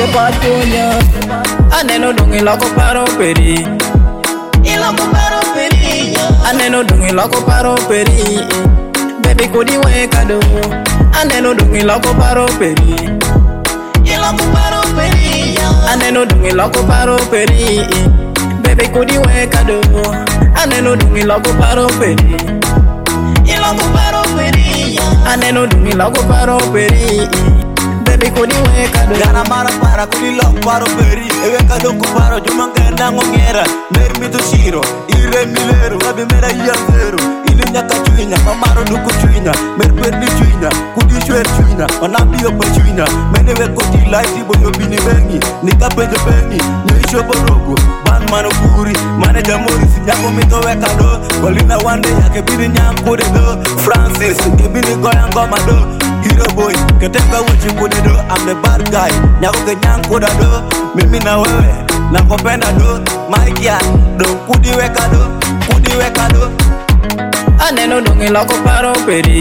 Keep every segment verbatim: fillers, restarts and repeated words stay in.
patunya aneno dungi loko paro peri iloko paro peri aneno dungi loko paro peri baby kodi weka do aneno dungi loko paro peri iloko paro peri aneno dungi loko paro peri baby kodi weka do aneno dungi loko paro peri iloko paro peri aneno dungi loko paro peri baby kodi weka do gana mara para kuli lo paro peri e weka do ku paro juma ngenda ngongera mer mi to shiro ire milero abi mera yangero ile nyaka chuinya mamaro duku chuinya mer perdi chuinya kudi chwer chuinya onabi opo chuinya mene we kodi light boyo bini bengi nika pejo bengi nisho borogo ban mano kuri mane jamori sinyako mi to weka do kolina wande yake bini nyankure do Francis kibini goya ngoma do hero boy ketenga uchi kude do I'm the bad guy nyako ke nyanko da do mimi na wewe nakopenda do my girl do kudi weka do kudi weka do aneno dungi loko paro peri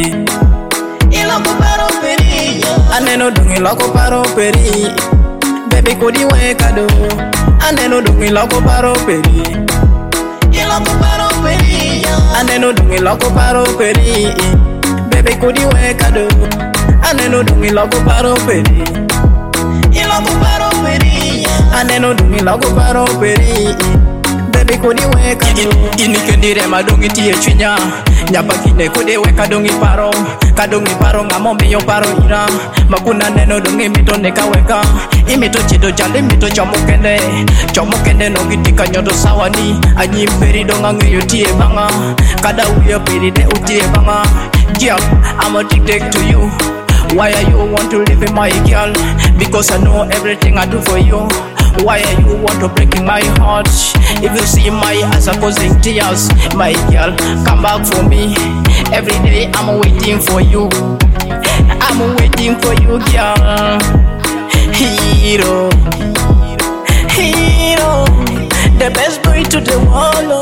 iloko paro peri aneno dungi loko paro peri baby kudi weka do aneno dungi loko paro peri iloko paro peri aneno dungi loko paro peri baby kudi weka do aneno dungi loko paro peri iloko paro peri aneno dungi loko paro peri baby kodi weka do ini kendire madongi tie chinya nyapa kine kodi weka dongi paro kadongi paro ngamombe yo paro ira makuna neno dongi mito neka weka imito chido jale mito chomokende chomokende no gitika nyoto sawani anyi peri donga ngeyo tie banga kada uya peri de utie banga girl I'm addicted to you. Why are you want to live in my girl? Because I know everything I do for you. Why are you want to break my heart? If you see my eyes are causing tears, my girl, come back for me. Every day I'm waiting for you. I'm waiting for you, girl. Hero, hero, the best boy to the world.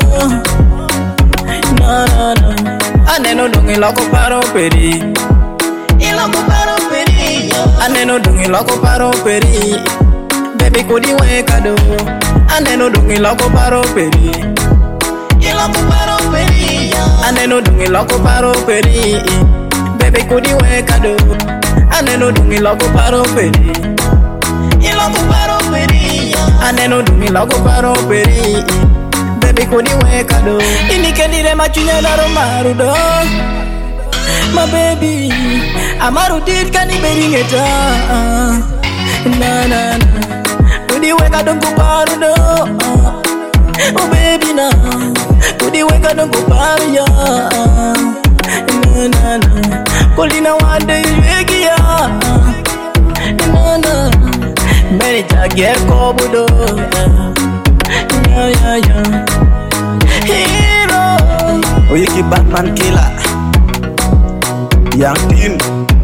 No, no, no. Aneno dungi loko paro peri. Iloko paro peri. Aneno dungi loko paro peri. Baby kodi weka do aneno dungi loko paro peri iloko paro peri aneno dungi loko paro peri baby kodi weka do aneno dungi loko paro peri iloko paro peri aneno dungi loko paro peri baby kodi weka do inikendire machunya daro marudo my baby amaru dit kanibelingeta na na na kudi weka dongo paro do oh baby na kudi weka dongo paro ya na na na kolina wande yegi ya na na meri tagier kobudo ya ya ya hero oyiki Batman killer young team